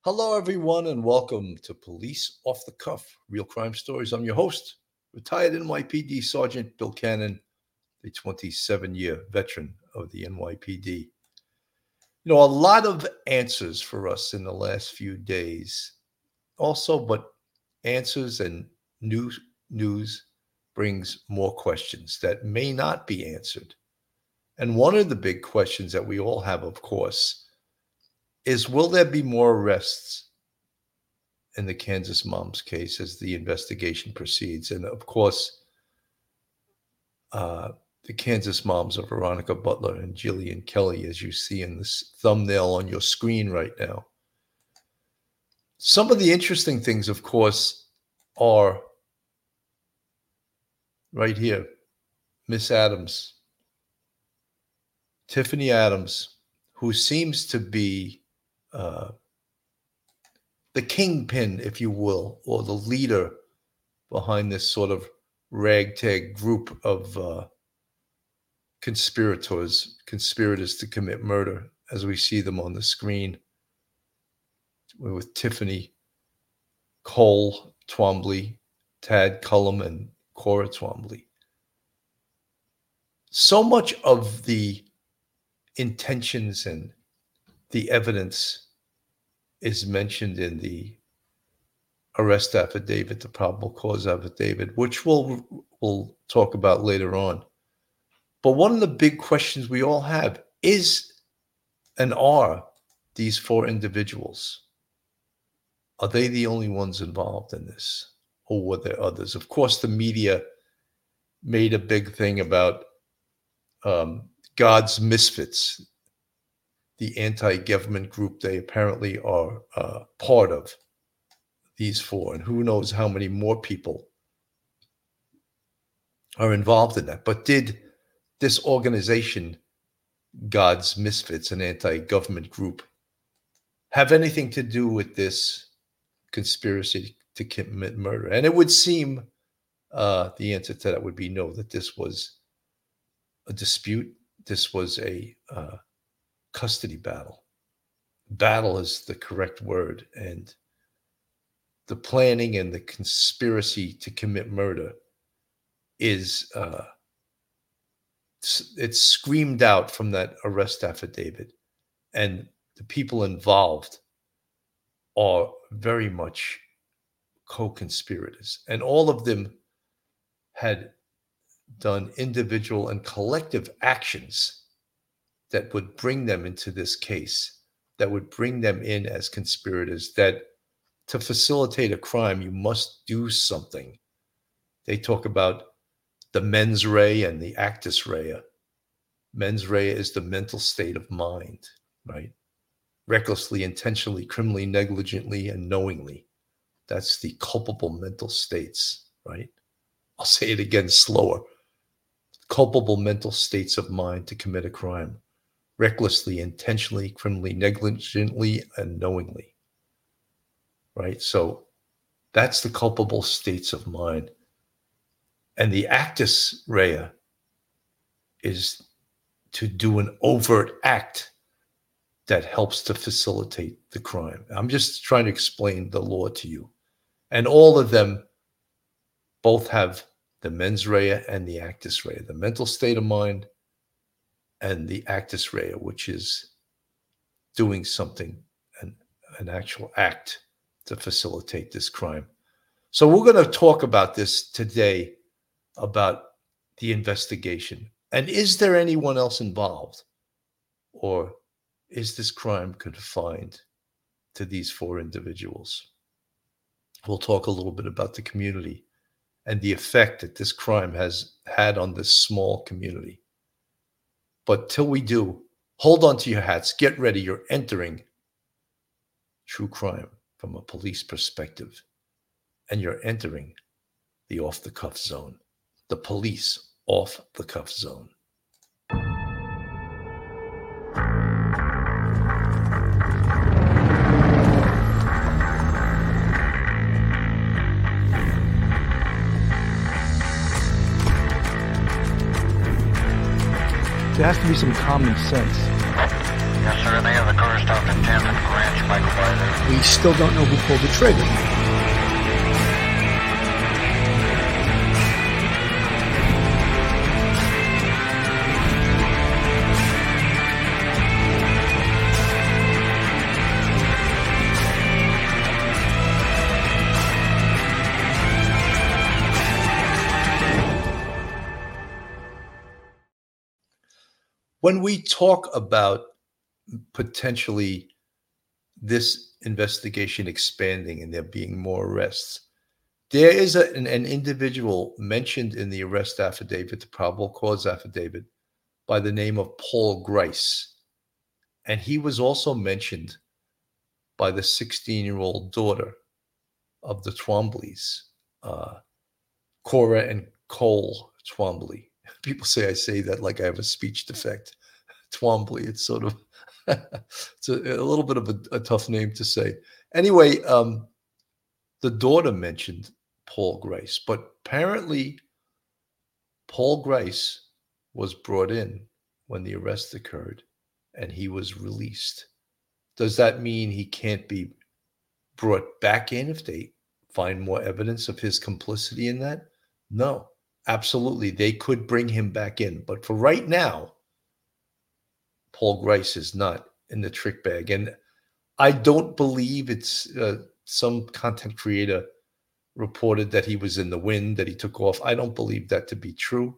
Hello, everyone, and welcome to Police Off the Cuff, Real Crime Stories. I'm your host, retired NYPD Sergeant Bill Cannon, the 27-year veteran of the NYPD. A lot of answers for us in the last few days. Also, but answers and news brings more questions that may not be answered. And one of the big questions that we all have, of course, is will there be more arrests in the Kansas Moms case as the investigation proceeds? And of course, the Kansas moms of Veronica Butler and Jillian Kelly, as you see in this thumbnail on your screen right now. Some of the interesting things, of course, are right here. Miss Adams, Tiffany Adams, who seems to be the kingpin, if you will, or the leader behind this sort of ragtag group of conspirators to commit murder, as we see them on the screen, with Tiffany, Cole Twombly, Tad Cullum, and Cora Twombly. So much of the intentions and the evidence is mentioned in the arrest affidavit, the probable cause affidavit, which we'll talk about later on. But one of the big questions we all have is and are these four individuals, are they the only ones involved in this, or were there others? Of course, the media made a big thing about God's Misfits, the anti-government group they apparently are part of, these four, and who knows how many more people are involved in that. But did this organization, God's Misfits, an anti-government group, have anything to do with this conspiracy to commit murder? And it would seem the answer to that would be no, that this was a dispute. This was a custody battle. Battle is the correct word. And the planning and the conspiracy to commit murder is, it's screamed out from that arrest affidavit. And the people involved are very much co-conspirators. And all of them had done individual and collective actions that would bring them into this case, that would bring them in as conspirators, that to facilitate a crime, you must do something. They talk about the mens rea and the actus rea. Mens rea is the mental state of mind, right? Recklessly, intentionally, criminally, negligently, and knowingly. That's the culpable mental states, right? I'll say it again slower. Culpable mental states of mind to commit a crime. Recklessly, intentionally, criminally, negligently, and knowingly. Right? So that's the culpable states of mind. And the actus rea is to do an overt act that helps to facilitate the crime. I'm just trying to explain the law to you. And all of them both have the mens rea and the actus rea, the mental state of mind and the actus rea, which is doing something, an actual act to facilitate this crime. So we're going to talk about this today, about the investigation. And is there anyone else involved? Or is this crime confined to these four individuals? We'll talk a little bit about the community and the effect that this crime has had on this small community. But till we do, hold on to your hats, get ready. You're entering true crime from a police perspective, and you're entering the off-the-cuff zone, the police off-the-cuff zone. There has to be some common sense. Yes, sir. They have the car first off at 10th and Ranch, Michael Byler. We still don't know who pulled the trigger. When we talk about potentially this investigation expanding and there being more arrests, there is an individual mentioned in the arrest affidavit, the probable cause affidavit, by the name of Paul Grice. And he was also mentioned by the 16-year-old daughter of the Twombly's, Cora and Cole Twombly. People say I say that like I have a speech defect. Twombly, it's sort of, it's a little bit of a tough name to say. Anyway, the daughter mentioned Paul Grice, but apparently Paul Grice was brought in when the arrest occurred and he was released. Does that mean he can't be brought back in if they find more evidence of his complicity in that? No, absolutely. They could bring him back in. But for right now, Paul Grice is not in the trick bag. And I don't believe it's some content creator reported that he was in the wind, that he took off. I don't believe that to be true.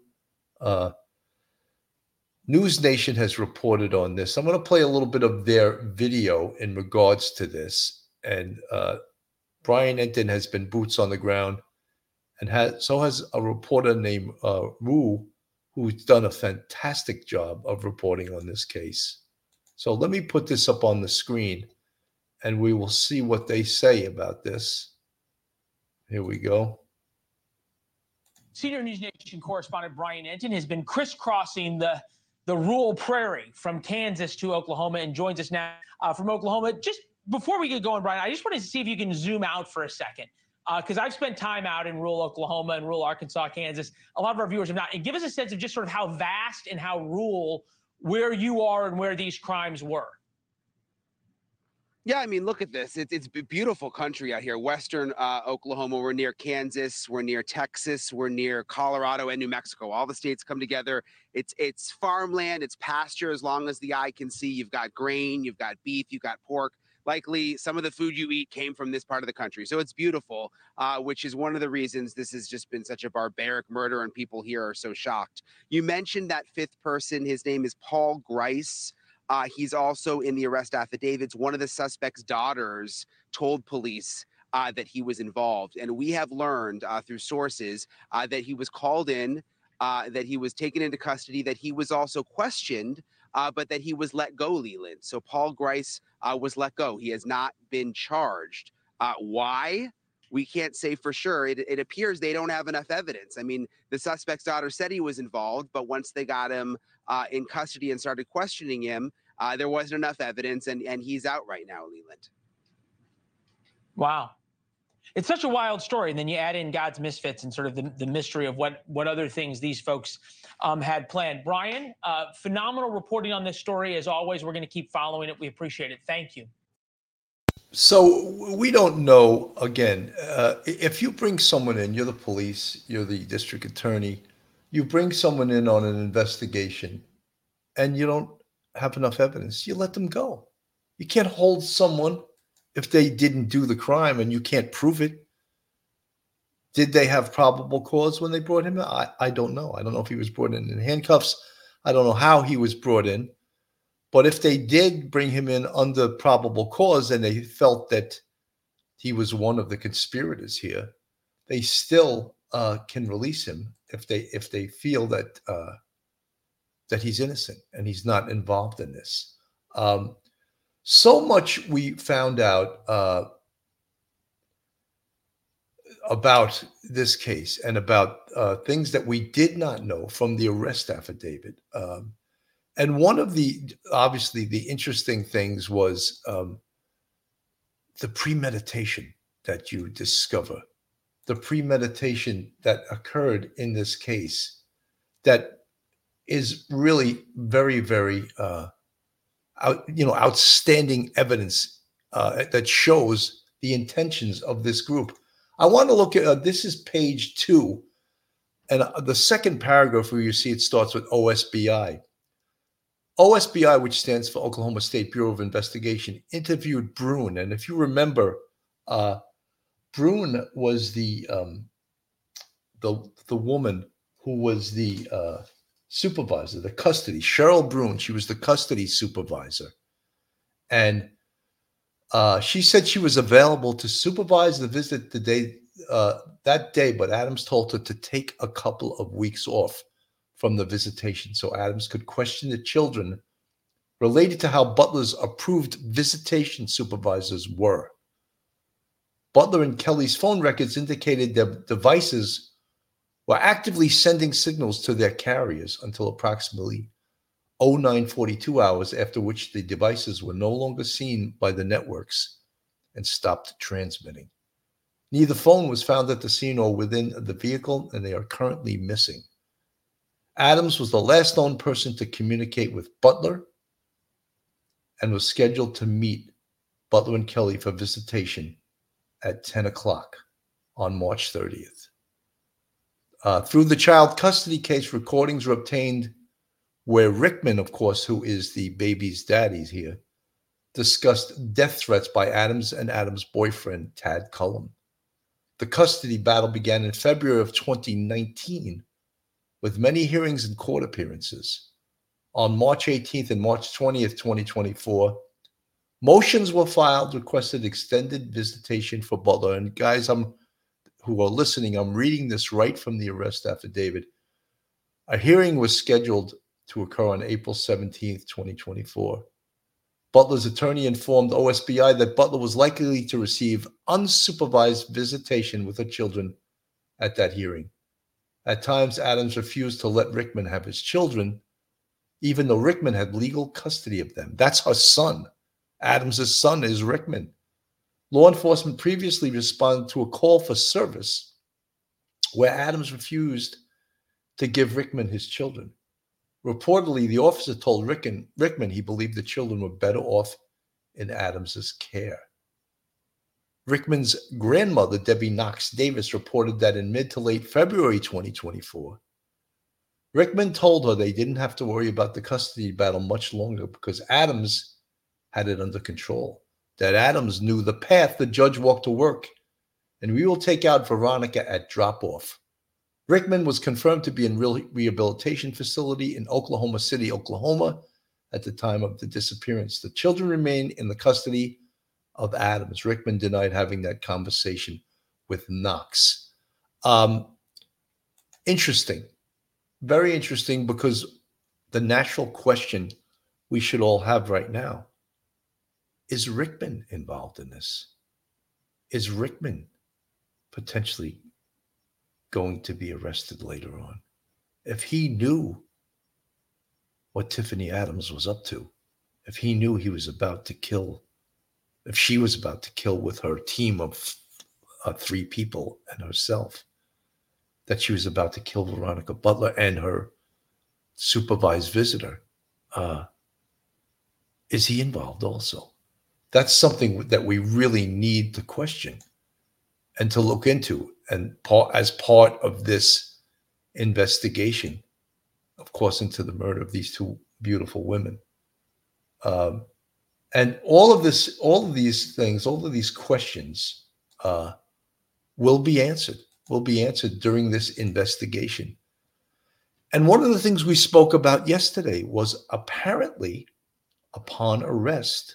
News Nation has reported on this. I'm going to play a little bit of their video in regards to this. And Brian Entin has been boots on the ground, and so has a reporter named Wu, who's done a fantastic job of reporting on this case. So let me put this up on the screen, and we will see what they say about this. Here we go. Senior News Nation correspondent Brian Entin has been crisscrossing the rural prairie from Kansas to Oklahoma and joins us now from Oklahoma. Just before we get going, Brian, I just wanted to see if you can zoom out for a second, because I've spent time out in rural Oklahoma and rural Arkansas, Kansas. A lot of our viewers have not. And give us a sense of just sort of how vast and how rural where you are and where these crimes were. Yeah, I mean, look at this. It's beautiful country out here. Western Oklahoma, we're near Kansas, we're near Texas, we're near Colorado and New Mexico. All the states come together. It's farmland, it's pasture as long as the eye can see. You've got grain, you've got beef, you've got pork. Likely some of the food you eat came from this part of the country. So it's beautiful, which is one of the reasons this has just been such a barbaric murder and people here are so shocked. You mentioned that fifth person. His name is Paul Grice. He's also in the arrest affidavits. One of the suspect's daughters told police that he was involved. And we have learned through sources that he was called in, that he was taken into custody, that he was also questioned, but that he was let go, Leland. So Paul Grice was let go. He has not been charged. Why? We can't say for sure. It appears they don't have enough evidence. I mean, the suspect's daughter said he was involved, but once they got him in custody and started questioning him, there wasn't enough evidence, and he's out right now, Leland. Wow. It's such a wild story. And then you add in God's misfits and sort of the mystery of what other things these folks had planned. Brian, phenomenal reporting on this story. As always, we're going to keep following it. We appreciate it. Thank you. So we don't know, again, if you bring someone in, you're the police, you're the district attorney, you bring someone in on an investigation and you don't have enough evidence, you let them go. You can't hold someone if they didn't do the crime and you can't prove it. Did they have probable cause when they brought him in? I don't know. I don't know if he was brought in handcuffs. I don't know how he was brought in. But if they did bring him in under probable cause and they felt that he was one of the conspirators here, they still can release him if they feel that that he's innocent and he's not involved in this. So much we found out about this case and about things that we did not know from the arrest affidavit. And one of obviously the interesting things was the premeditation that you discover, the premeditation that occurred in this case that is really very, very outstanding evidence that shows the intentions of this group. I want to look at this is page 2, and the second paragraph where you see it starts with OSBI. OSBI, which stands for Oklahoma State Bureau of Investigation, interviewed Brune, and if you remember, Brune was the woman who was the supervisor, the custody. Cheryl Brune, she was the custody supervisor, and she said she was available to supervise the visit that day, but Adams told her to take a couple of weeks off from the visitation so Adams could question the children related to how Butler's approved visitation supervisors were. Butler and Kelly's phone records indicated their devices were actively sending signals to their carriers until approximately 0942 hours, after which the devices were no longer seen by the networks and stopped transmitting. Neither phone was found at the scene or within the vehicle, and they are currently missing. Adams was the last known person to communicate with Butler and was scheduled to meet Butler and Kelly for visitation at 10 o'clock on March 30th. Through the child custody case, recordings were obtained where Rickman, of course, who is the baby's daddy here, discussed death threats by Adams and Adams' boyfriend, Tad Cullum. The custody battle began in February of 2019 with many hearings and court appearances. On March 18th and March 20th, 2024, motions were filed requested extended visitation for Butler. And guys, who are listening, I'm reading this right from the arrest affidavit. A hearing was scheduled to occur on April 17th, 2024. Butler's attorney informed OSBI that Butler was likely to receive unsupervised visitation with her children at that hearing. At times, Adams refused to let Rickman have his children, even though Rickman had legal custody of them. That's her son. Adams' son is Rickman. Law enforcement previously responded to a call for service where Adams refused to give Rickman his children. Reportedly, the officer told Rickman he believed the children were better off in Adams' care. Rickman's grandmother, Debbie Knox Davis, reported that in mid to late February 2024, Rickman told her they didn't have to worry about the custody battle much longer because Adams had it under control, that Adams knew the path the judge walked to work, and we will take out Veronica at drop-off. Rickman was confirmed to be in rehabilitation facility in Oklahoma City, Oklahoma, at the time of the disappearance. The children remain in the custody of Adams. Rickman denied having that conversation with Knox. Interesting, very interesting, because the natural question we should all have right now, is Rickman involved in this? Is Rickman potentially going to be arrested later on? If he knew what Tiffany Adams was up to, if he knew he was about to kill, if she was about to kill with her team of 3 people and herself, that she was about to kill Veronica Butler and her supervised visitor, is he involved also? That's something that we really need to question and to look into, and as part of this investigation, of course, into the murder of these 2 beautiful women. And all of these things, all of these questions will be answered during this investigation. And one of the things we spoke about yesterday was apparently upon arrest,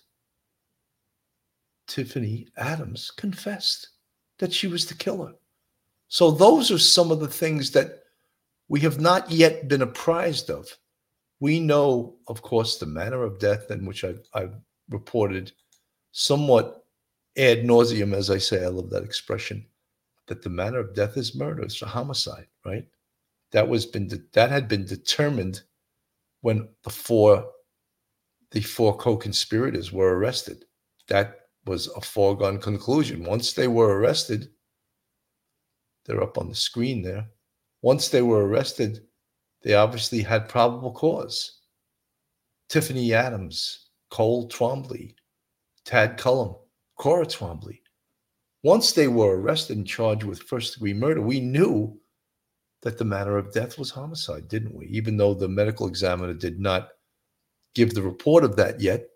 Tiffany Adams confessed that she was the killer. So those are some of the things that we have not yet been apprised of. We know, of course, the manner of death, in which I've reported somewhat ad nauseum, as I say, I love that expression, that the manner of death is murder. It's a homicide, right? That had been determined when the four co-conspirators were arrested. That was a foregone conclusion. Once they were arrested, they're up on the screen there. Once they were arrested, they obviously had probable cause. Tiffany Adams Cole Twombly, Tad Cullum, Cora Twombly. Once they were arrested and charged with first-degree murder, we knew that the manner of death was homicide, didn't we? Even though the medical examiner did not give the report of that yet.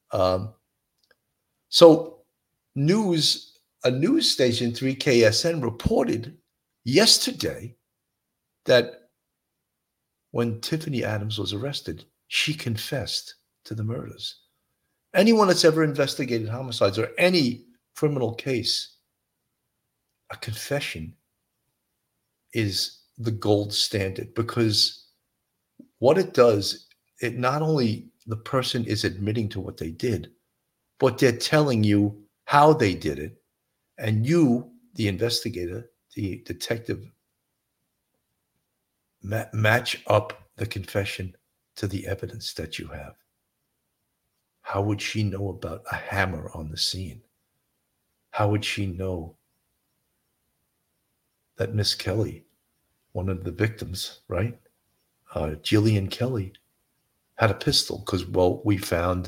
So a news station, 3KSN, reported yesterday that when Tiffany Adams was arrested, she confessed to the murders. Anyone that's ever investigated homicides or any criminal case, a confession is the gold standard, because what it does, it not only the person is admitting to what they did, but they're telling you how they did it. And you, the investigator, the detective, match up the confession to the evidence that you have. How would she know about a hammer on the scene? How would she know that Miss Kelly, one of the victims, right? Jillian Kelly, had a pistol? Because, well, we found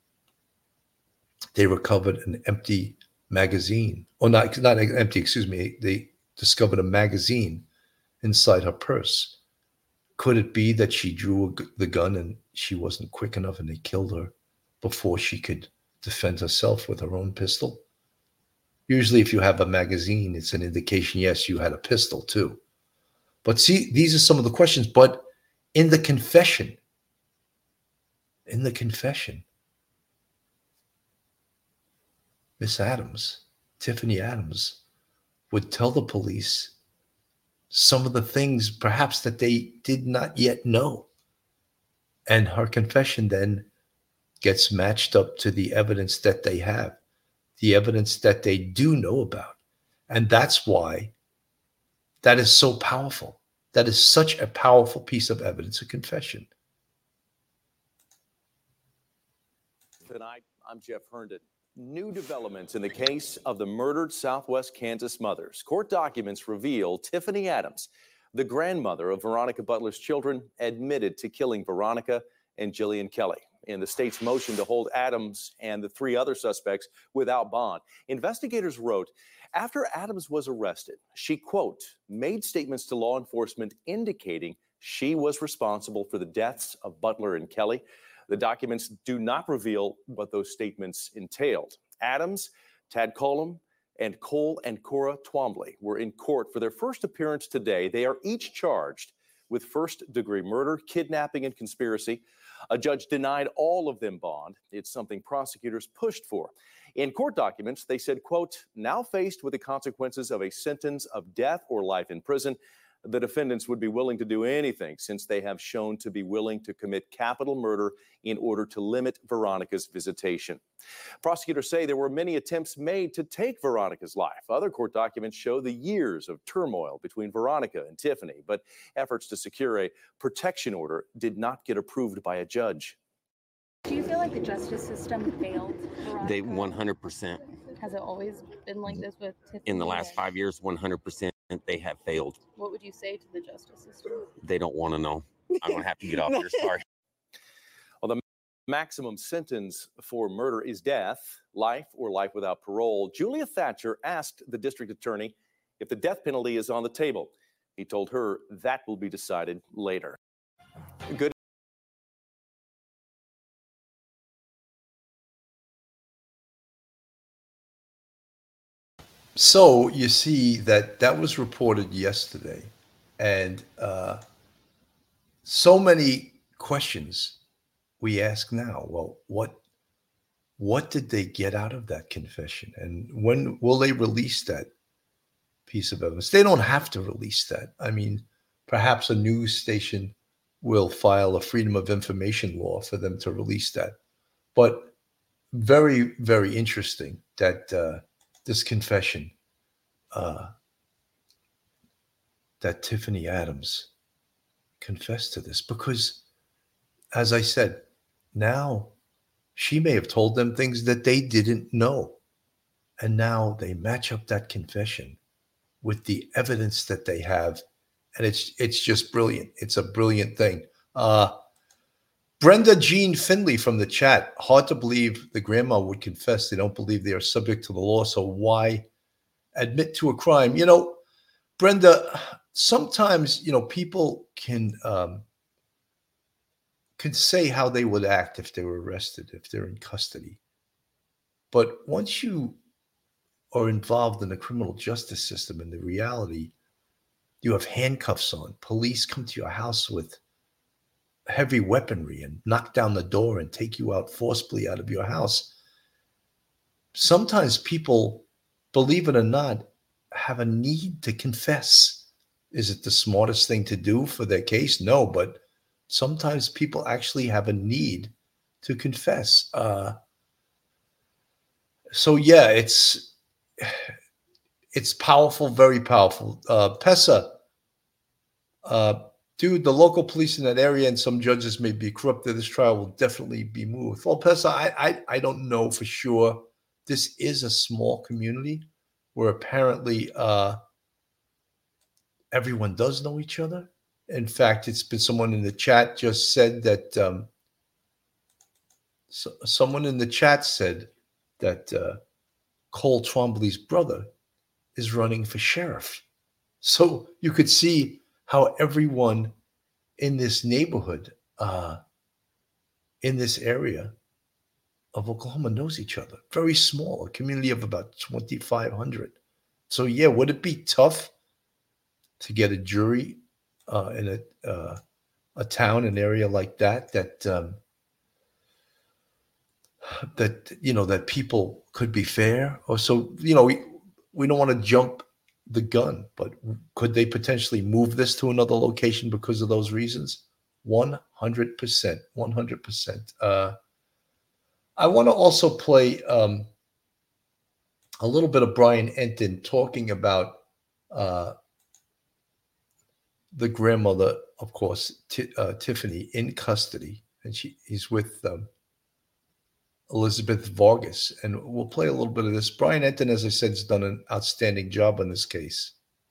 they recovered an empty magazine. Or not empty, excuse me. They discovered a magazine inside her purse. Could it be that she drew the gun and she wasn't quick enough and they killed her before she could defend herself with her own pistol? Usually if you have a magazine, it's an indication, yes, you had a pistol too. But see, these are some of the questions. But in the confession, Miss Adams, Tiffany Adams, would tell the police some of the things perhaps that they did not yet know. And her confession then gets matched up to the evidence that they have, the evidence that they do know about. And that's why that is so powerful. That is such a powerful piece of evidence, a confession. Tonight, I'm Jeff Herndon. New developments in the case of the murdered Southwest Kansas mothers. Court documents reveal Tiffany Adams, the grandmother of Veronica Butler's children, admitted to killing Veronica and Jillian Kelly in the state's motion to hold Adams and the three other suspects without bond. Investigators wrote, after Adams was arrested, she, quote, made statements to law enforcement indicating she was responsible for the deaths of Butler and Kelly. The documents do not reveal what those statements entailed. Adams, Tad Cullum, and Cole and Cora Twombly were in court for their first appearance today. They are each charged with first-degree murder, kidnapping, and conspiracy. A judge denied all of them bond. It's something prosecutors pushed for. In court documents, they said, quote, now faced with the consequences of a sentence of death or life in prison, the defendants would be willing to do anything since they have shown to be willing to commit capital murder in order to limit Veronica's visitation. Prosecutors say there were many attempts made to take Veronica's life. Other court documents show the years of turmoil between Veronica and Tiffany, but efforts to secure a protection order did not get approved by a judge. Do you feel like the justice system failed Veronica? They 100%. Has it always been like this with Tiffany? In the last 5 years, 100% they have failed. What would you say to the justice system? They don't want to know. I'm going to have to get off here. Sorry. Well, the maximum sentence for murder is death, life, or life without parole. Julia Thatcher asked the district attorney if the death penalty is on the table. He told her that will be decided later. Good. So you see that was reported yesterday, and so many questions we ask now. Well, what did they get out of that confession, and when will they release that piece of evidence? They don't have to release that. I mean, perhaps a news station will file a Freedom of Information law for them to release that. But very, very interesting that this confession that Tiffany Adams confessed to this, because, as I said, now she may have told them things that they didn't know. And now they match up that confession with the evidence that they have. And it's just brilliant. It's a brilliant thing. Brenda Jean Finley from the chat. Hard to believe the grandma would confess. They don't believe they are subject to the law. So why admit to a crime? You know, Brenda, sometimes, you know, people can say how they would act if they were arrested, if they're in custody. But once you are involved in the criminal justice system and the reality, you have handcuffs on. Police come to your house with heavy weaponry and knock down the door and take you out forcibly out of your house. Sometimes people, believe it or not, have a need to confess. Is it the smartest thing to do for their case? No, but sometimes people actually have a need to confess. So yeah, it's powerful, very powerful. Pesa, dude, the local police in that area and some judges may be corrupted. This trial will definitely be moved. Well, Pesa, I don't know for sure. This is a small community where apparently everyone does know each other. In fact, it's been someone in the chat just said that someone in the chat said that Cole Twombly's brother is running for sheriff. So you could see how everyone in this neighborhood, in this area of Oklahoma knows each other. Very small, a community of about 2,500. So yeah, would it be tough to get a jury in a town, an area like that, that you know, that people could be fair? Or so, you know, we don't want to jump the gun, but could they potentially move this to another location because of those reasons? 100%, 100%. I want to also play a little bit of Brian Entin talking about the grandmother, of course, Tiffany, in custody, and he's with Elizabeth Vargas, and we'll play a little bit of this. Brian Entin, as I said, has done an outstanding job on this case.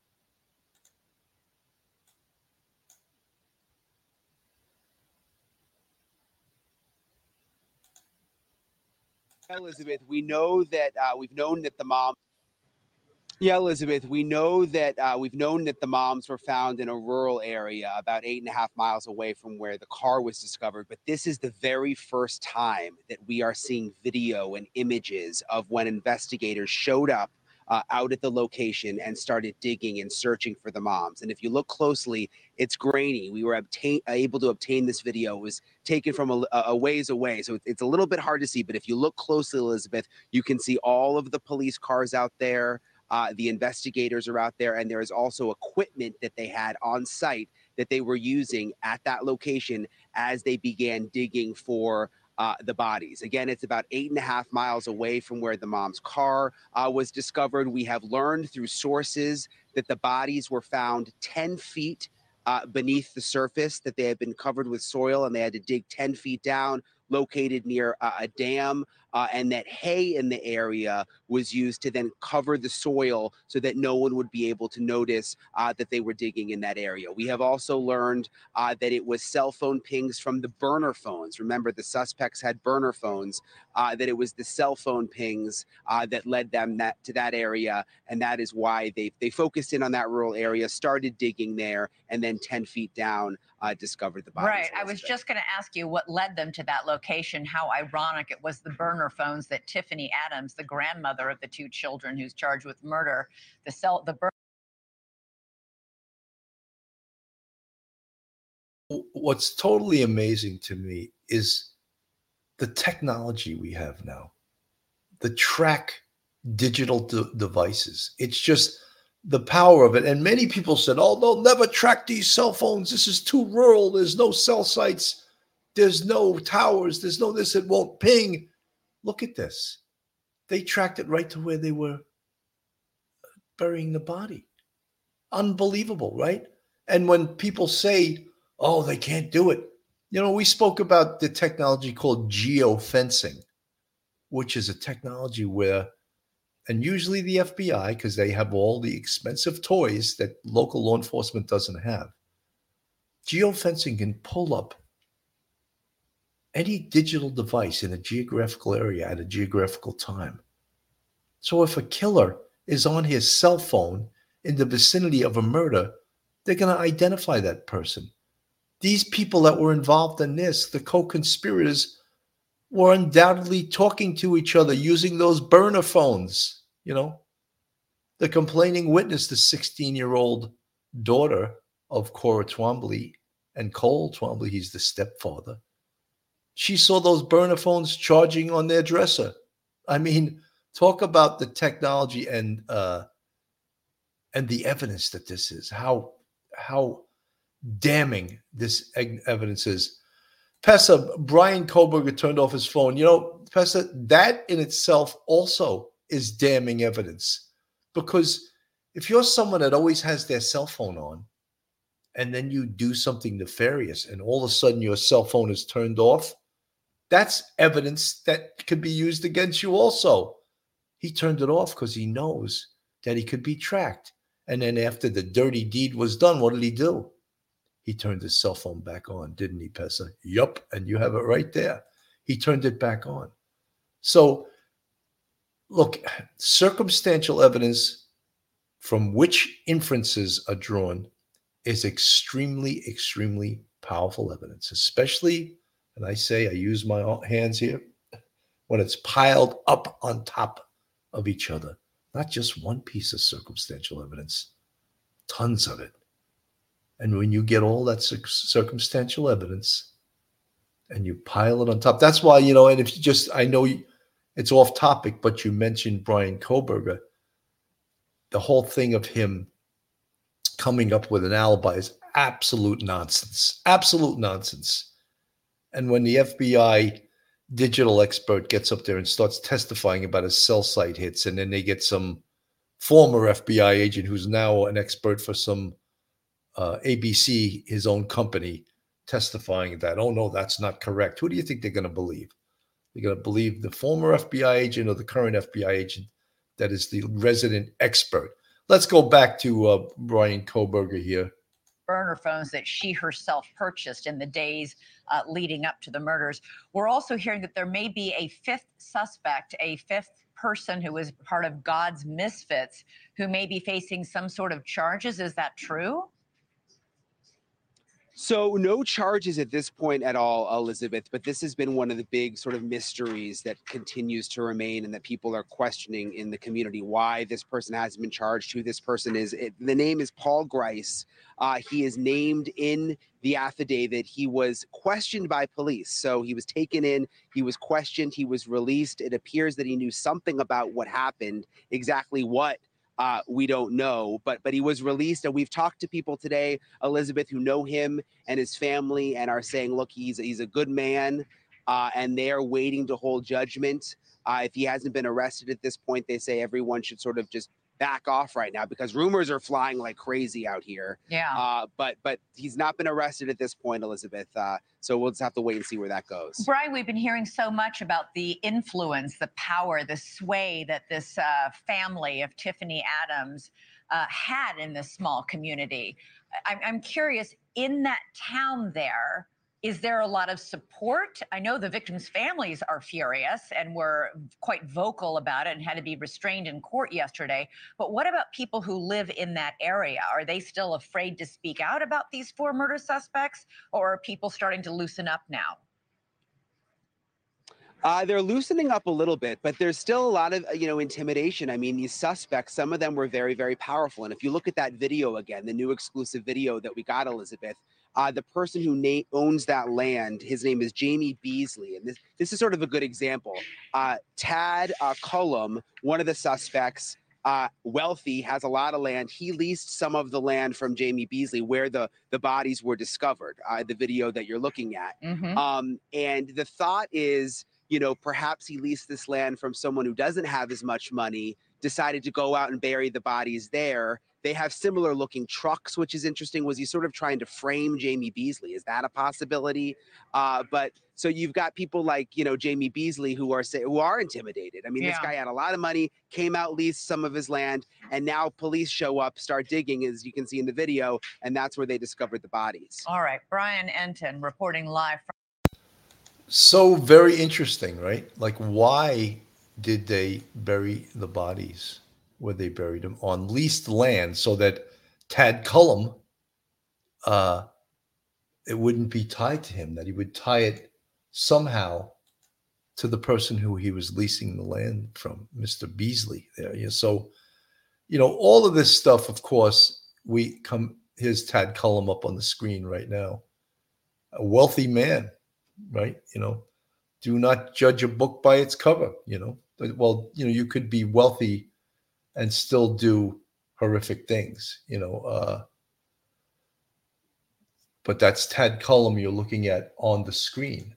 Elizabeth, we know that we've known that the mom. Yeah, Elizabeth, we know that we've known that the moms were found in a rural area about 8.5 miles away from where the car was discovered. But this is the very first time that we are seeing video and images of when investigators showed up out at the location and started digging and searching for the moms. And if you look closely, it's grainy. We were able to obtain this video. It was taken from a ways away, so it's a little bit hard to see. But if you look closely, Elizabeth, you can see all of the police cars out there. The investigators are out there, and there is also equipment that they had on site that they were using at that location as they began digging for the bodies. Again, it's about 8.5 miles away from where the mom's car was discovered. We have learned through sources that the bodies were found 10 feet beneath the surface, that they had been covered with soil, and they had to dig 10 feet down, located near a dam, and that hay in the area was used to then cover the soil so that no one would be able to notice that they were digging in that area. We have also learned that it was cell phone pings from the burner phones. Remember, the suspects had burner phones, that it was the cell phone pings that led them to that area, and that is why they focused in on that rural area, started digging there, and then 10 feet down discovered the bodies. Right. I was just going to ask you what led them to that location. How ironic it was the burner phones that Tiffany Adams, the grandmother of the two children who's charged with murder, What's totally amazing to me is the technology we have now, the track digital devices. It's just the power of it. And many people said, oh, they'll never track these cell phones. This is too rural. There's no cell sites. There's no towers. There's no this. It won't ping. Look at this. They tracked it right to where they were burying the body. Unbelievable, right? And when people say, oh, they can't do it. You know, we spoke about the technology called geofencing, which is a technology where, and usually the FBI, because they have all the expensive toys that local law enforcement doesn't have, geofencing can pull up any digital device in a geographical area at a geographical time. So if a killer is on his cell phone in the vicinity of a murder, they're going to identify that person. These people that were involved in this, the co-conspirators, were undoubtedly talking to each other using those burner phones. You know, the complaining witness, the 16-year-old daughter of Cora Twombly and Cole Twombly, he's the stepfather. She saw those burner phones charging on their dresser. I mean, talk about the technology and the evidence that this is. How damning this evidence is. Pesa, Brian Koberger turned off his phone. You know, Pesa, that in itself also is damning evidence, because if you're someone that always has their cell phone on and then you do something nefarious and all of a sudden your cell phone is turned off, that's evidence that could be used against you also. He turned it off because he knows that he could be tracked. And then after the dirty deed was done, what did he do? He turned his cell phone back on, didn't he, Pesa? Yup, and you have it right there. He turned it back on. So, look, circumstantial evidence from which inferences are drawn is extremely, extremely powerful evidence, especially, and I use my hands here, when it's piled up on top of each other. Not just one piece of circumstantial evidence, tons of it. And when you get all that circumstantial evidence and you pile it on top, that's why, you know, and if you just, I know it's off topic, but you mentioned Brian Koberger, the whole thing of him coming up with an alibi is absolute nonsense, absolute nonsense. And when the FBI digital expert gets up there and starts testifying about his cell site hits, and then they get some former FBI agent who's now an expert for some ABC, his own company, testifying that, oh no, that's not correct. Who do you think they're going to believe? They're going to believe the former FBI agent or the current FBI agent that is the resident expert? Let's go back to Brian Koberger here. Burner phones that she herself purchased in the days leading up to the murders. We're also hearing that there may be a fifth suspect, a fifth person who is part of God's misfits, who may be facing some sort of charges. Is that true? So no charges at this point at all, Elizabeth, but this has been one of the big sort of mysteries that continues to remain and that people are questioning in the community, why this person hasn't been charged, who this person is. The name is Paul Grice. He is named in the affidavit. He was questioned by police. So he was taken in, he was questioned, he was released. It appears that he knew something about what happened, exactly what. We don't know, but he was released, and we've talked to people today, Elizabeth, who know him and his family and are saying, look, he's a good man, and they are waiting to hold judgment. If he hasn't been arrested at this point, they say everyone should sort of just back off right now because rumors are flying like crazy out here. Yeah. But he's not been arrested at this point, Elizabeth. So we'll just have to wait and see where that goes. Brian, we've been hearing so much about the influence, the power, the sway that this family of Tiffany Adams had in this small community. I'm curious, in that town there, is there a lot of support? I know the victims' families are furious and were quite vocal about it and had to be restrained in court yesterday. But what about people who live in that area? Are they still afraid to speak out about these 4 murder suspects, or are people starting to loosen up now? They're loosening up a little bit, but there's still a lot of, intimidation. I mean, these suspects, some of them were very, very powerful. And if you look at that video again, the new exclusive video that we got, Elizabeth, the person who owns that land, his name is Jamie Beasley. And this is sort of a good example. Tad Cullum, one of the suspects, wealthy, has a lot of land. He leased some of the land from Jamie Beasley where the bodies were discovered, the video that you're looking at. Mm-hmm. And the thought is, perhaps he leased this land from someone who doesn't have as much money, decided to go out and bury the bodies there. They have similar looking trucks, which is interesting. Was he sort of trying to frame Jamie Beasley? Is that a possibility? But so you've got people like, Jamie Beasley who are intimidated. I mean, This guy had a lot of money, came out, leased some of his land, and now police show up, start digging, as you can see in the video, and that's where they discovered the bodies. All right. Brian Entin reporting live from So very interesting, right? Like, why did they bury the bodies where they buried them on leased land so that Tad Cullum, it wouldn't be tied to him, that he would tie it somehow to the person who he was leasing the land from, Mr. Beasley there. Yeah, so, all of this stuff, of course, here's Tad Cullum up on the screen right now. A wealthy man, right? Do not judge a book by its cover, Well, you could be wealthy and still do horrific things, but that's Tad Cullum you're looking at on the screen.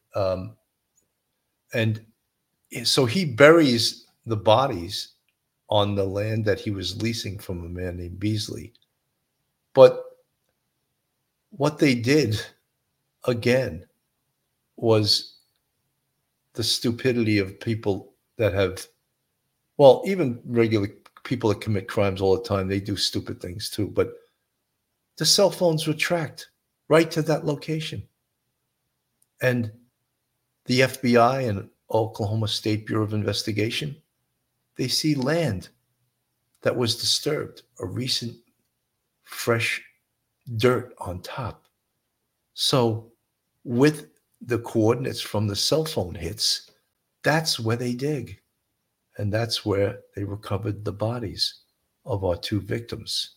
And so he buries the bodies on the land that he was leasing from a man named Beasley. But what they did, again, was the stupidity of people that have, well, even regular people that commit crimes all the time, they do stupid things too. But the cell phones were tracked right to that location. And the FBI and Oklahoma State Bureau of Investigation, they see land that was disturbed, a recent fresh dirt on top. So with the coordinates from the cell phone hits, that's where they dig. And that's where they recovered the bodies of our two victims,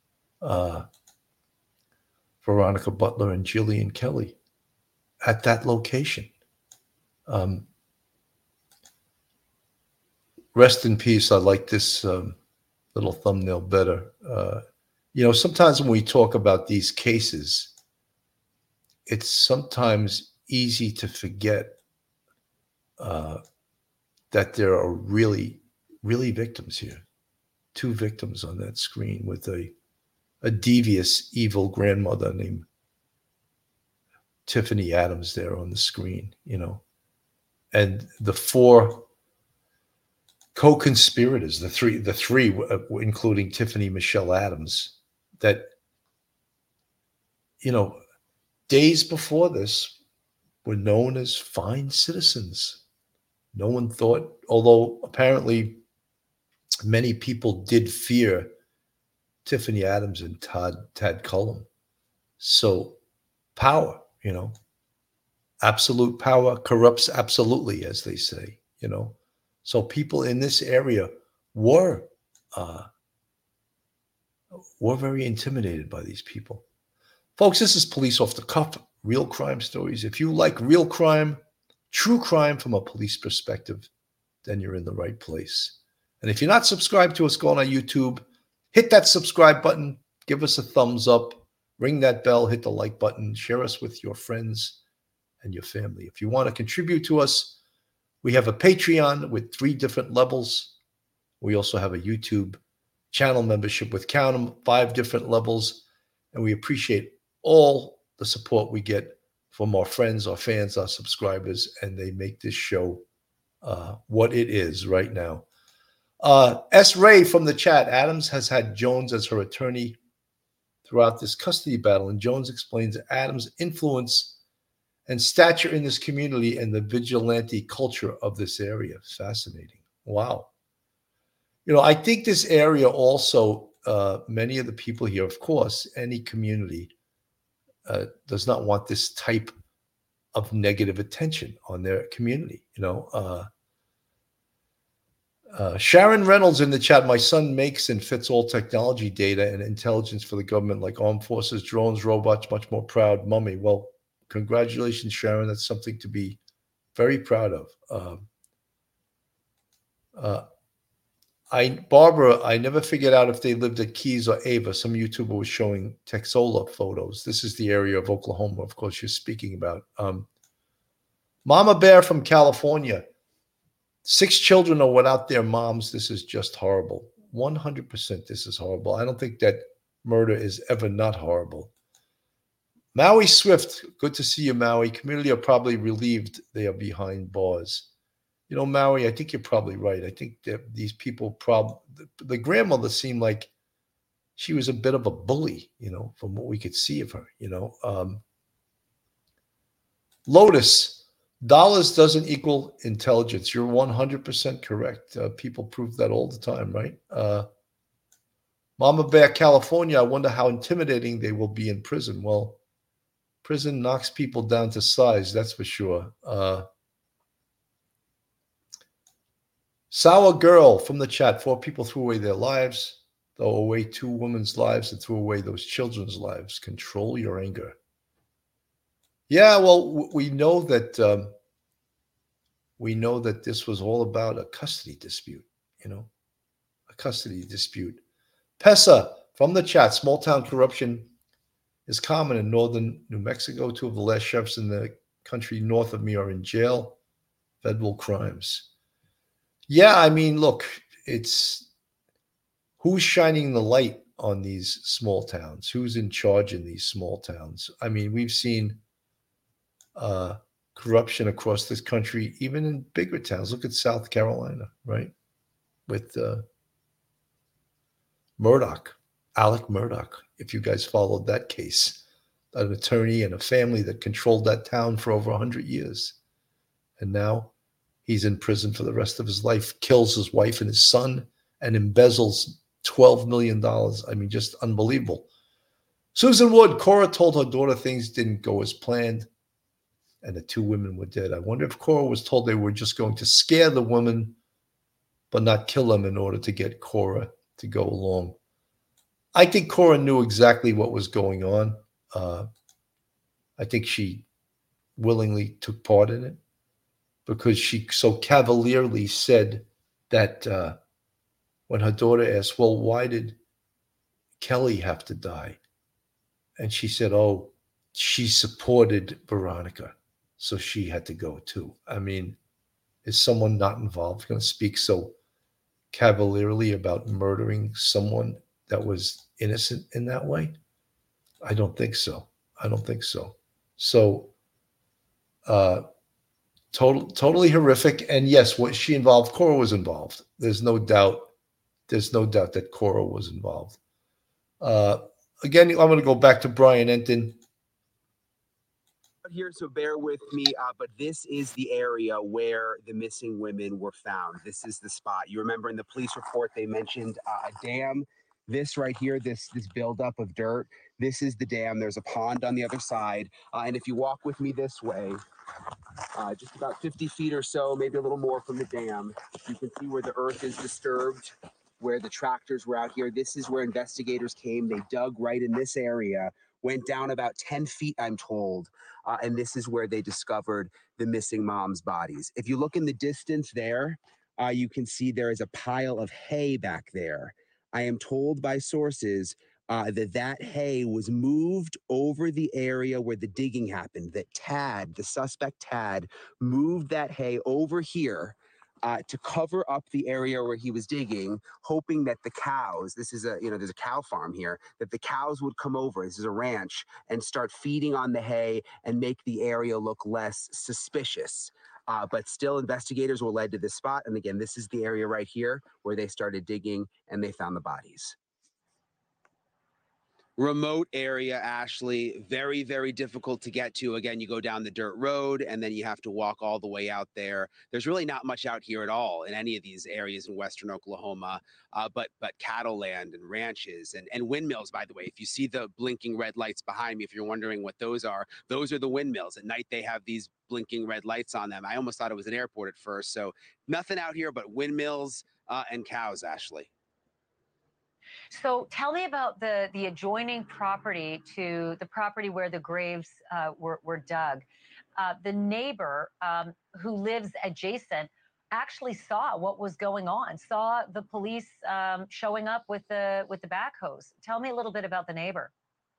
Veronica Butler and Jillian Kelly, at that location. Rest in peace. I like this little thumbnail better. Sometimes when we talk about these cases, it's sometimes easy to forget that there are really, really victims here. Two victims on that screen with a devious, evil grandmother named Tiffany Adams there on the screen, and the four co-conspirators, the three, including Tiffany Michelle Adams, that, days before this were known as fine citizens. No one thought, although apparently many people did fear Tiffany Adams and Tad Cullum. So power, absolute power corrupts absolutely, as they say, So people in this area were very intimidated by these people. Folks, this is Police Off the Cuff, real crime stories. If you like real crime, true crime from a police perspective, then you're in the right place. And if you're not subscribed to us, go on our YouTube, hit that subscribe button, give us a thumbs up, ring that bell, hit the like button, share us with your friends and your family. If you want to contribute to us, we have a Patreon with 3 different levels. We also have a YouTube channel membership with, count 'em, 5 different levels. And we appreciate all the support we get from our friends, our fans, our subscribers, and they make this show what it is right now. S. Ray from the chat, Adams has had Jones as her attorney throughout this custody battle, and Jones explains Adams' influence and stature in this community and the vigilante culture of this area. Fascinating. Wow. I think this area also, many of the people here, of course, any community does not want this type of negative attention on their community. Sharon Reynolds in the chat, my son makes and fits all technology data and intelligence for the government, like armed forces, drones, robots, much more proud. Mummy. Well, congratulations, Sharon. That's something to be very proud of. Barbara, I never figured out if they lived at Keys or Ava. Some YouTuber was showing Texola photos. This is the area of Oklahoma, of course, you're speaking about. Mama Bear from California. 6 children are without their moms. This is just horrible. 100% this is horrible. I don't think that murder is ever not horrible. Maui Swift, good to see you, Maui. Community are probably relieved they are behind bars. Maui, I think you're probably right. I think that these people the grandmother seemed like she was a bit of a bully, from what we could see of her, Lotus, Dollars doesn't equal intelligence. You're 100% correct. People prove that all the time, right? Mama Bear, California, I wonder how intimidating they will be in prison. Well, prison knocks people down to size, that's for sure. Sour Girl from the chat. 4 people threw away their lives, threw away 2 women's lives, and threw away those children's lives. Control your anger. Yeah, well, we know that this was all about a custody dispute, a custody dispute. Pesa from the chat. Small town corruption is common in northern New Mexico. 2 of the last sheriffs in the country north of me are in jail. Federal crimes. Yeah, I mean, look, it's who's shining the light on these small towns? Who's in charge in these small towns? I mean, we've seen corruption across this country, even in bigger towns. Look at South Carolina, right? With Murdoch, Alec Murdoch, if you guys followed that case, an attorney and a family that controlled that town for over 100 years. And now he's in prison for the rest of his life, kills his wife and his son, and embezzles $12 million. I mean, just unbelievable. Susan Wood, Cora told her daughter things didn't go as planned, and the 2 women were dead. I wonder if Cora was told they were just going to scare the woman, but not kill them in order to get Cora to go along. I think Cora knew exactly what was going on. I think she willingly took part in it because she so cavalierly said that when her daughter asked, well, why did Kelly have to die? And she said, oh, she supported Veronica, so she had to go too. I mean, is someone not involved going to speak so cavalierly about murdering someone that was innocent in that way? I don't think so. So, totally horrific. And yes, what she involved, Cora was involved. There's no doubt that Cora was involved. Again, I'm going to go back to Brian Entin. Here, so bear with me, but this is the area where the missing women were found. This is the spot. You remember in the police report they mentioned a dam. This right here, this buildup of dirt, this is the dam. There's a pond on the other side, and if you walk with me this way, just about 50 feet or so, maybe a little more from the dam, you can see where the earth is disturbed, where the tractors were out here. This is where investigators came. They dug right in this area, went down about 10 feet, I'm told, and this is where they discovered the missing moms' bodies. If you look in the distance there, you can see there is a pile of hay back there. I am told by sources that hay was moved over the area where the digging happened, that Tad, the suspect Tad, moved that hay over here to cover up the area where he was digging, hoping that the cows, this is there's a cow farm here, that the cows would come over, this is a ranch, and start feeding on the hay and make the area look less suspicious. But still, investigators were led to this spot. And again, this is the area right here where they started digging and they found the bodies. Remote area, Ashley, very, very difficult to get to. Again, you go down the dirt road and then you have to walk all the way out there. There's really not much out here at all in any of these areas in western Oklahoma, but cattle land and ranches and windmills, by the way. If you see the blinking red lights behind me, if you're wondering what those are the windmills. At night, they have these blinking red lights on them. I almost thought it was an airport at first. So nothing out here but windmills and cows, Ashley. So tell me about the adjoining property to the property where the graves were dug. The neighbor who lives adjacent actually saw what was going on, saw the police showing up with the backhoes. Tell me a little bit about the neighbor.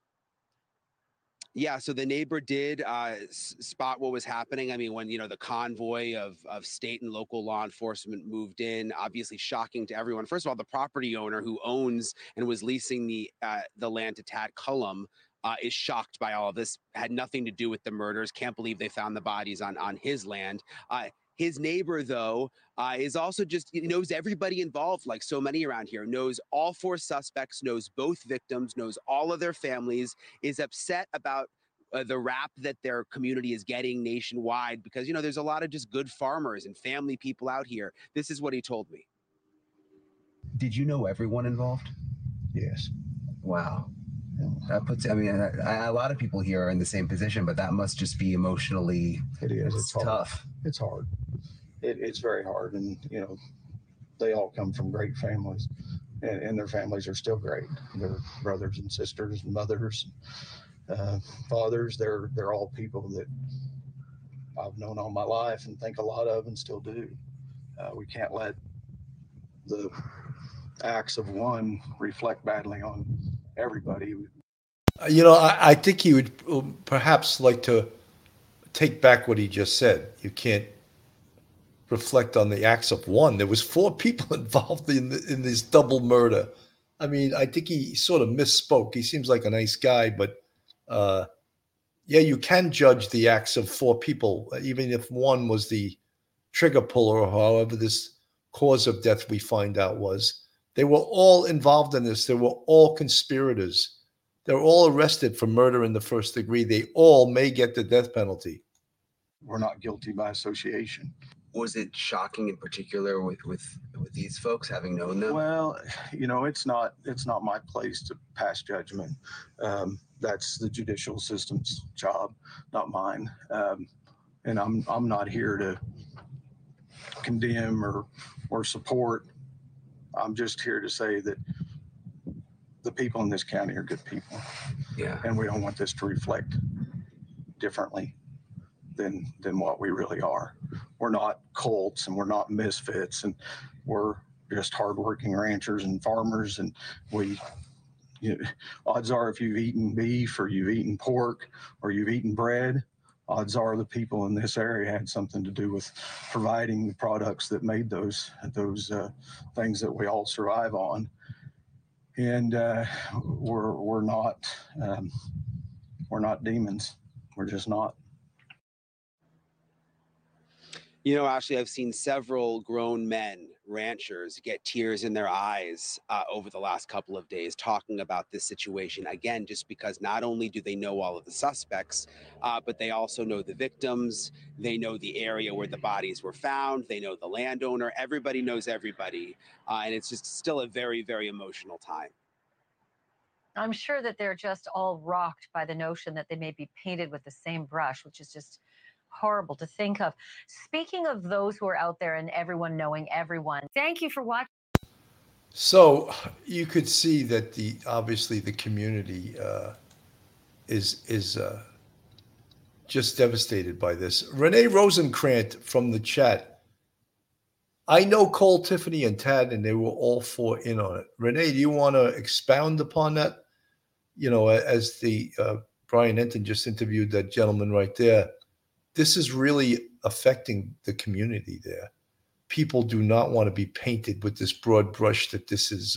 Yeah, so the neighbor did spot what was happening. I mean, when, the convoy of state and local law enforcement moved in, obviously shocking to everyone. First of all, the property owner who owns and was leasing the land to Tad Cullum is shocked by all of this, had nothing to do with the murders. Can't believe they found the bodies on his land. His neighbor, though, is also just knows everybody involved, like so many around here, knows all 4 suspects, knows both victims, knows all of their families, is upset about the rap that their community is getting nationwide, because, you know, there's a lot of just good farmers and family people out here. This is what he told me. Did you know everyone involved? Yes. Wow. That puts, I mean, a lot of people here are in the same position, but that must just be emotionally, It is. It's hard. tough. It's hard. It's very hard. And, you know, they all come from great families, and their families are still great. Their brothers and sisters and mothers, fathers, they're all people that I've known all my life and think a lot of and still do. We can't let the acts of one reflect badly on everybody. You know, I think he would perhaps like to take back what he just said. You can't reflect on the acts of one. There was 4 people involved in this double murder. I mean, I think he sort of misspoke. He seems like a nice guy, but yeah, you can judge the acts of 4 people, even if one was the trigger puller, or however this cause of death we find out was. They were all involved in this. They were all conspirators. They were all arrested for murder in the first degree. They all may get the death penalty. We're not guilty by association. Was it shocking in particular with these folks, having known them? Well, you know, it's not my place to pass judgment. That's the judicial system's job, not mine. And I'm not here to condemn or support. I'm just here to say that the people in this county are good people. Yeah. And we don't want this to reflect differently than what we really are. We're not cults, and we're not misfits, and we're just hardworking ranchers and farmers. And odds are, if you've eaten beef or you've eaten pork or you've eaten bread, odds are the people in this area had something to do with providing the products that made those things that we all survive on. And we're not demons. We're just not. You know, Ashley, I've seen several grown men, ranchers, get tears in their eyes over the last couple of days talking about this situation. Again, just because not only do they know all of the suspects, but they also know the victims. They know the area where the bodies were found. They know the landowner. Everybody knows everybody. And it's just still a very, very emotional time. I'm sure that they're just all rocked by the notion that they may be painted with the same brush, which is just horrible to think of. Speaking of those who are out there and everyone knowing everyone, thank you for watching. So you could see that obviously the community is just devastated by this. Renee Rosenkrantz from the chat. I know Cole, Tiffany, and Tad, and they were all 4 in on it. Renee, do you want to expound upon that? You know, as the Brian Entin just interviewed that gentleman right there. This is really affecting the community there. People do not want to be painted with this broad brush that this is,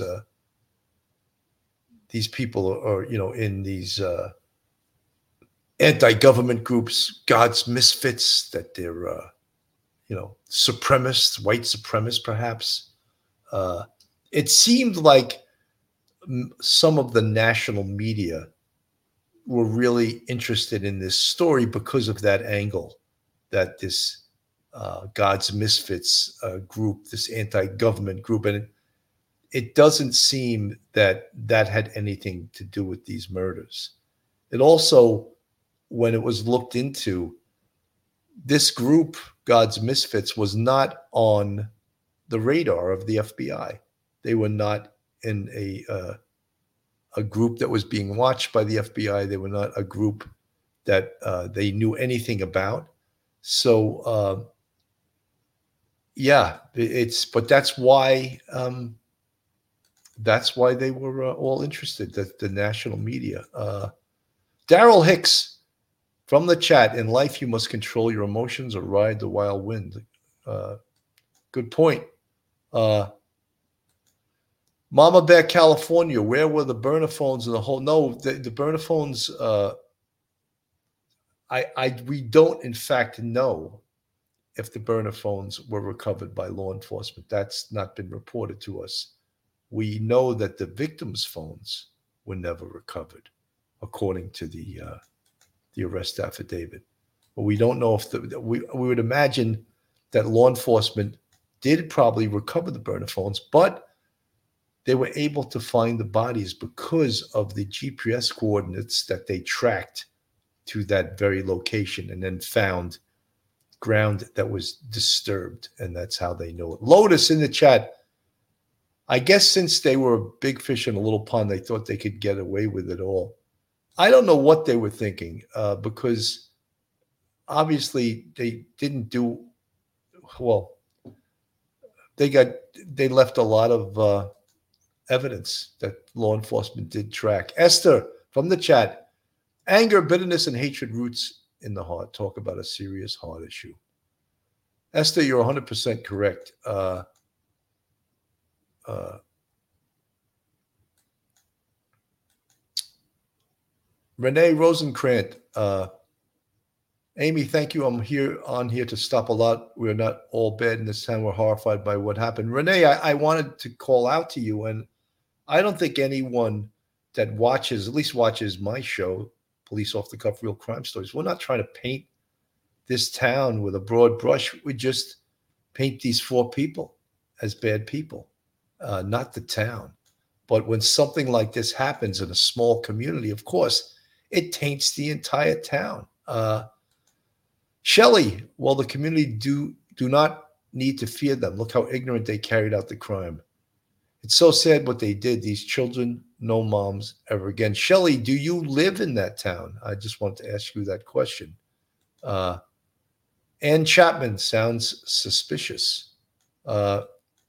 these people are, you know, in these anti-government groups, God's misfits, that they're, you know, supremacists, white supremacists, perhaps. It seemed like some of the national media were really interested in this story because of that angle, that this God's misfits group, this anti-government group, and it doesn't seem that had anything to do with these murders. It also, when it was looked into, this group, God's Misfits, was not on the radar of the FBI. They were not in a group that was being watched by the FBI. They were not a group that they knew anything about. So, yeah, but that's why they were all interested, the national media. Daryl Hicks from the chat: in life, you must control your emotions or ride the wild wind. Good point. Mama Bear, California, where were the burner phones and the whole? No, the burner phones. We don't, in fact, know if the burner phones were recovered by law enforcement. That's not been reported to us. We know that the victims' phones were never recovered, according to the the arrest affidavit. But we don't know if we would imagine that law enforcement did probably recover the burner phones, but they were able to find the bodies because of the GPS coordinates that they tracked to that very location and then found ground that was disturbed. And that's how they know it. Lotus in the chat. I guess since they were a big fish in a little pond, they thought they could get away with it all. I don't know what they were thinking because obviously they didn't do well. They left a lot of evidence that law enforcement did track. Esther from the chat. Anger, bitterness, and hatred roots in the heart. Talk about a serious heart issue. Esther, you're 100% correct. Renee Rosenkrantz. Amy, thank you. I'm on here to stop a lot. We're not all bad in this town. We're horrified by what happened. Renee, I wanted to call out to you, and I don't think anyone that watches, at least watches my show, Police Off the Cuff Real Crime Stories, we're not trying to paint this town with a broad brush. We just paint these 4 people as bad people, not the town. But when something like this happens in a small community, of course, it taints the entire town. Shelley, well, the community do not need to fear them. Look how ignorant they carried out the crime. It's so sad what they did. These children, no moms ever again. Shelley, do you live in that town? I just want to ask you that question. Ann Chapman sounds suspicious. Do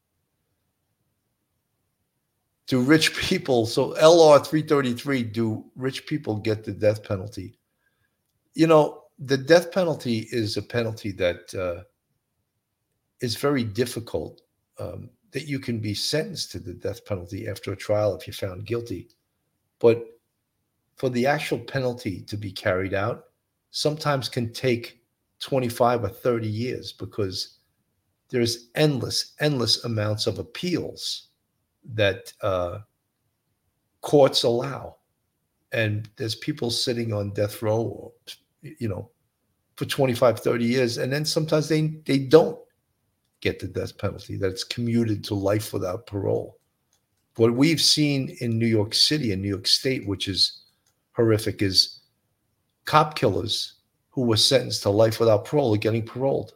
rich people, so LR 333, do rich people get the death penalty? You know, the death penalty is a penalty that is very difficult, that you can be sentenced to the death penalty after a trial if you're found guilty. But for the actual penalty to be carried out, sometimes can take 25 or 30 years because there's endless amounts of appeals that courts allow. And there's people sitting on death row, for 25, 30 years. And then sometimes they don't get the death penalty, that's commuted to life without parole. What we've seen in New York City and New York State, which is horrific, is cop killers who were sentenced to life without parole are getting paroled.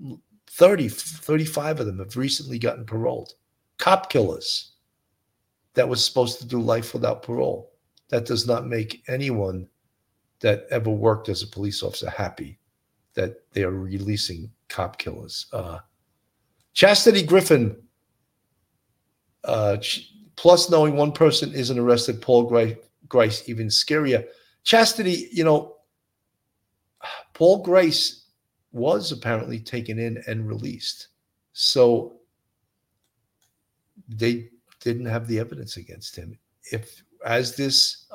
35 of them have recently gotten paroled. Cop killers that was supposed to do life without parole. That does not make anyone that ever worked as a police officer happy that they are releasing cop killers. Chastity Griffin, plus knowing one person isn't arrested, Paul Grice even scarier. Chastity, Paul Grice was apparently taken in and released. So they didn't have the evidence against him. As this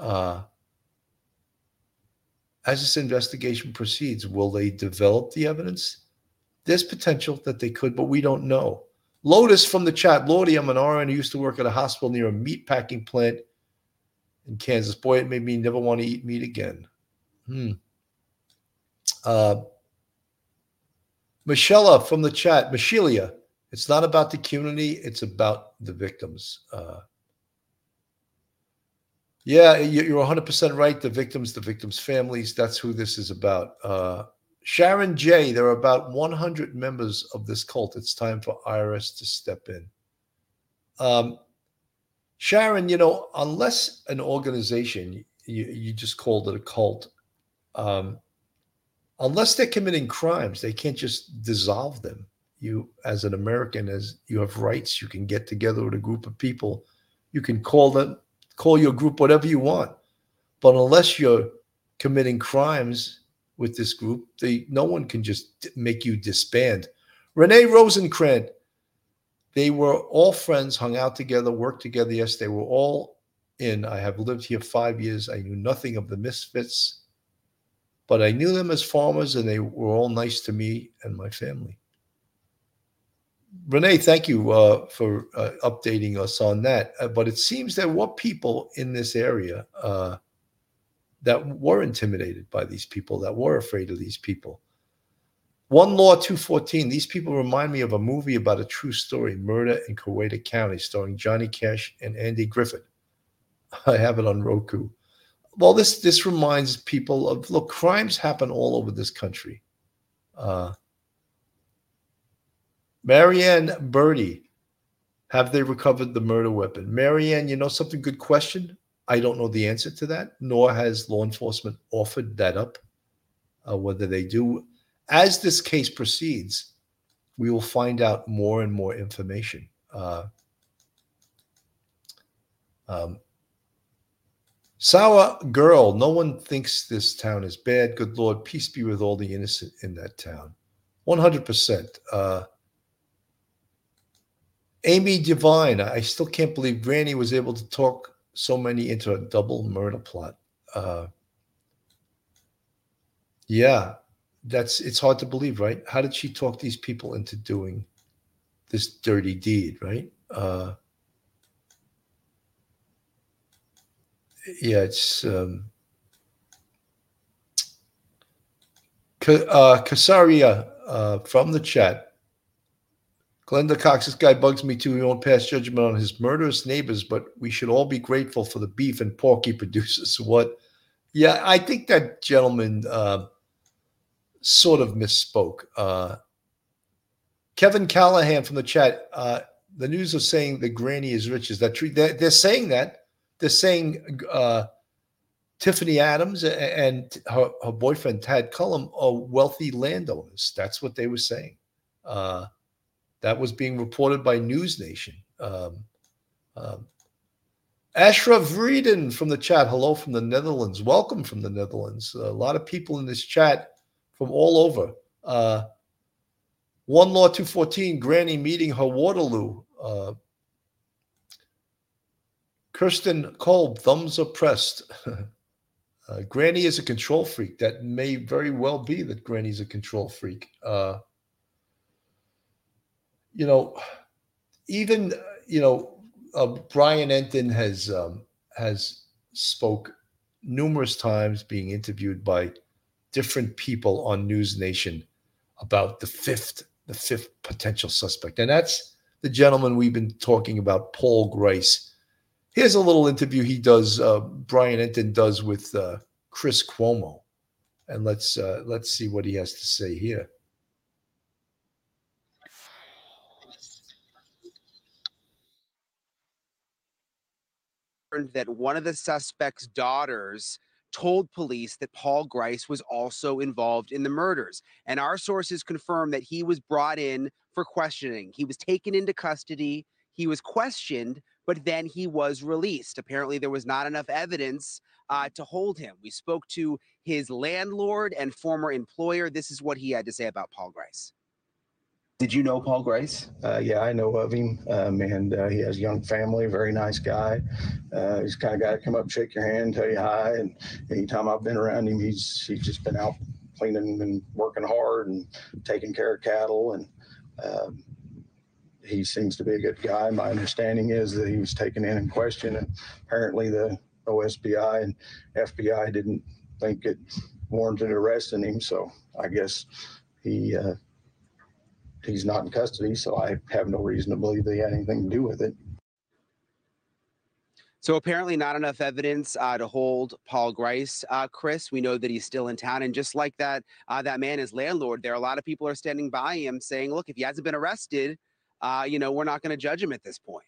investigation proceeds, will they develop the evidence? There's potential that they could, but we don't know. Lotus from the chat. Lordy, I'm an RN who used to work at a hospital near a meat packing plant in Kansas. Boy, it made me never want to eat meat again. Michelle from the chat. Michelia, it's not about the community. It's about the victims. Yeah, you're 100% right. The victims' families, that's who this is about. Sharon J., there are about 100 members of this cult. It's time for IRS to step in. Sharon, unless an organization, you just called it a cult, unless they're committing crimes, they can't just dissolve them. You, as an American, as you have rights, you can get together with a group of people. You can call your group whatever you want. But unless you're committing crimes with this group, no one can just make you disband. Renee Rosenkrantz, they were all friends, hung out together, worked together. Yes, they were all in. I have lived here 5 years. I knew nothing of the misfits, but I knew them as farmers, and they were all nice to me and my family. Renee, thank you for updating us on that. But it seems there were people in this area that were intimidated by these people, that were afraid of these people. One Law 214. These people remind me of a movie about a true story, Murder in Coweta County, starring Johnny Cash and Andy Griffith. I have it on Roku. Well, this reminds people of, look, crimes happen all over this country. Marianne Birdie, have they recovered the murder weapon? Marianne, you know something? Good question. I don't know the answer to that, nor has law enforcement offered that up, whether they do. As this case proceeds, we will find out more and more information. Sour girl, no one thinks this town is bad. Good Lord, peace be with all the innocent in that town. 100%. Amy Devine, I still can't believe Granny was able to talk so many into a double murder plot. Yeah, it's hard to believe, right? How did she talk these people into doing this dirty deed, right? Yeah, it's Kasaria from the chat. Glenda Cox, this guy bugs me too. He won't pass judgment on his murderous neighbors, but we should all be grateful for the beef and pork he produces. What? Yeah, I think that gentleman sort of misspoke. Kevin Callahan from the chat. The news is saying that Granny is rich. Is that true? They're saying that. They're saying Tiffany Adams and her boyfriend, Tad Cullum, are wealthy landowners. That's what they were saying. That was being reported by News Nation. Ashraf Vrieden from the chat. Hello from the Netherlands. Welcome from the Netherlands. A lot of people in this chat from all over. One Law 214, Granny meeting her Waterloo. Kirsten Kolb, thumbs are pressed. Granny is a control freak. That may very well be that Granny's a control freak. Even Brian Entin has spoke numerous times, being interviewed by different people on News Nation about the fifth potential suspect, and that's the gentleman we've been talking about, Paul Grice. Here's a little interview he does. Brian Entin does with Chris Cuomo, and let's see what he has to say here. That one of the suspect's daughters told police that Paul Grice was also involved in the murders. And our sources confirm that he was brought in for questioning. He was taken into custody. He was questioned, but then he was released. Apparently, there was not enough evidence to hold him. We spoke to his landlord and former employer. This is what he had to say about Paul Grice. Did you know Paul Grice? Yeah, I know of him, and he has a young family, very nice guy. He's the kind of guy to come up, shake your hand, tell you hi, and anytime I've been around him, he's just been out cleaning and working hard and taking care of cattle, and he seems to be a good guy. My understanding is that he was taken in and questioned, and apparently the OSBI and FBI didn't think it warranted arresting him, so I guess he's not in custody, so I have no reason to believe they had anything to do with it. So apparently not enough evidence to hold Paul Grice, Chris. We know that he's still in town. And just like that, that man, his landlord, there are a lot of people are standing by him saying, look, if he hasn't been arrested, we're not going to judge him at this point.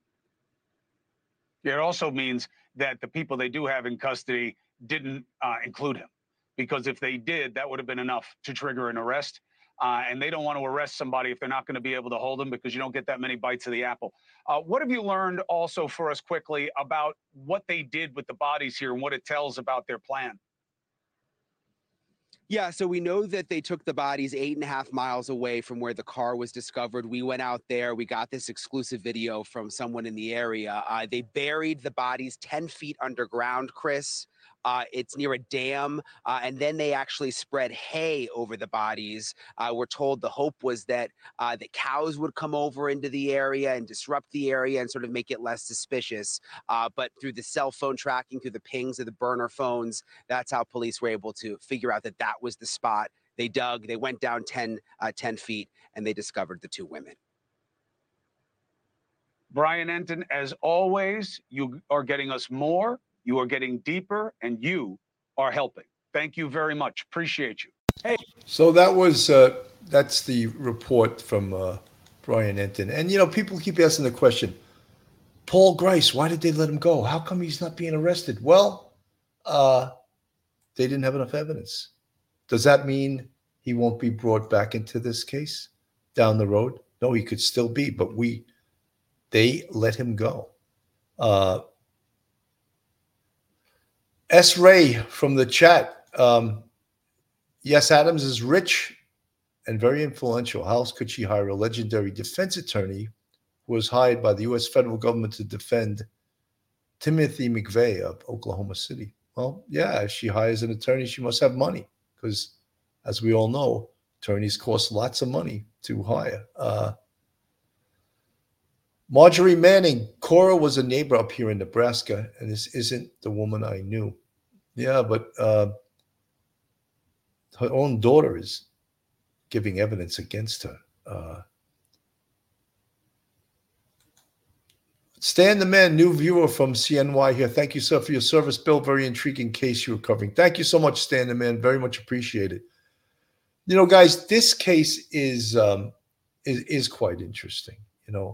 It also means that the people they do have in custody didn't include him, because if they did, that would have been enough to trigger an arrest. And they don't want to arrest somebody if they're not going to be able to hold them, because you don't get that many bites of the apple. What have you learned also for us quickly about what they did with the bodies here and what it tells about their plan? Yeah, so we know that they took the bodies 8.5 miles away from where the car was discovered. We went out there. We got this exclusive video from someone in the area. They buried the bodies 10 feet underground, Chris. It's near a dam, and then they actually spread hay over the bodies. We're told the hope was that the cows would come over into the area and disrupt the area and sort of make it less suspicious. But through the cell phone tracking, through the pings of the burner phones, that's how police were able to figure out that that was the spot. They dug, they went down 10 feet, and they discovered the two women. Brian Entin, as always, you are getting us more, you are getting deeper, and you are helping. Thank you very much. Appreciate you. Hey. So that was that's the report from Brian Entin. And, you know, people keep asking the question, Paul Grice, why did they let him go? How come he's not being arrested? Well, they didn't have enough evidence. Does that mean he won't be brought back into this case down the road? No, he could still be, but they let him go. S. Ray from the chat. Yes, Adams is rich and very influential. How else could she hire a legendary defense attorney who was hired by the U.S. federal government to defend Timothy McVeigh of Oklahoma City? Well, yeah, if she hires an attorney, she must have money because, as we all know, attorneys cost lots of money to hire. Marjorie Manning, Cora was a neighbor up here in Nebraska, and this isn't the woman I knew. Yeah, but her own daughter is giving evidence against her. Stan the Man, new viewer from CNY here. Thank you, sir, for your service, Bill. Very intriguing case you were covering. Thank you so much, Stan the Man. Very much appreciated. You know, guys, this case is quite interesting. You know,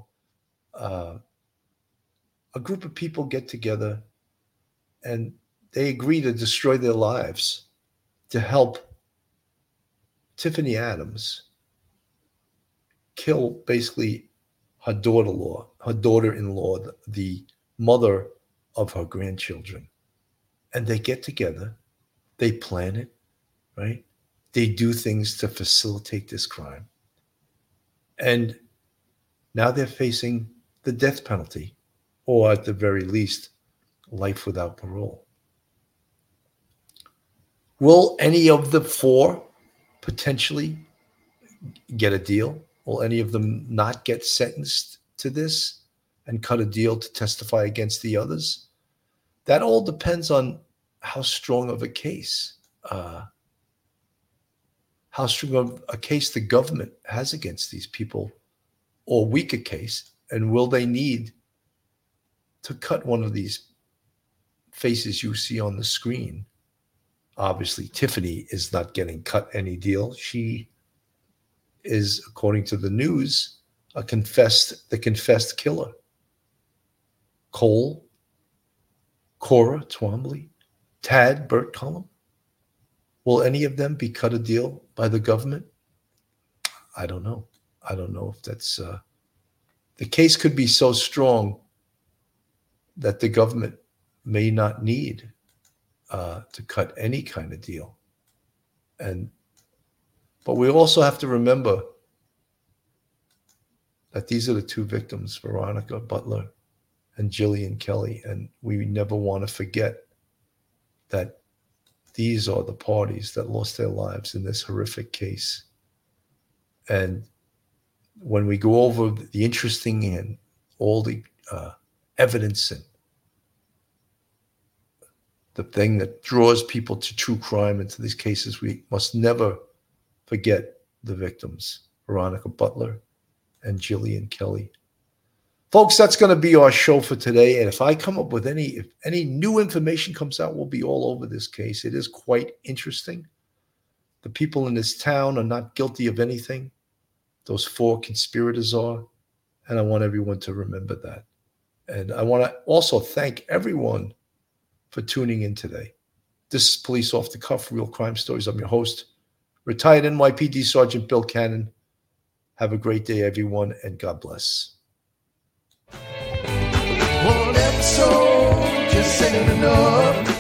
a group of people get together and they agree to destroy their lives to help Tiffany Adams kill basically her daughter-in-law, the mother of her grandchildren. And they get together, they plan it, right? They do things to facilitate this crime. And now they're facing the death penalty, or at the very least, life without parole. Will any of the four potentially get a deal? Will any of them not get sentenced to this and cut a deal to testify against the others? That all depends on how strong of a case, how strong of a case the government has against these people, or weaker case, and will they need to cut one of these faces you see on the screen? Obviously, Tiffany is not getting cut any deal. She is, according to the news, the confessed killer. Cole, Cora Twombly, Tad Burtcullum. Will any of them be cut a deal by the government? I don't know. I don't know if that's... the case could be so strong that the government may not need to cut any kind of deal. But we also have to remember that these are the two victims, Veronica Butler and Jillian Kelly, and we never want to forget that these are the parties that lost their lives in this horrific case. And when we go over the interesting and all the evidence and the thing that draws people to true crime into these cases, we must never forget the victims, Veronica Butler and Jillian Kelly. Folks, that's going to be our show for today. And if I come up with if any new information comes out, we'll be all over this case. It is quite interesting. The people in this town are not guilty of anything. Those four conspirators are. And I want everyone to remember that. And I want to also thank everyone for tuning in today. This is Police Off the Cuff, Real Crime Stories. I'm your host, retired NYPD Sergeant Bill Cannon. Have a great day, everyone, and God bless. One episode just ain't enough.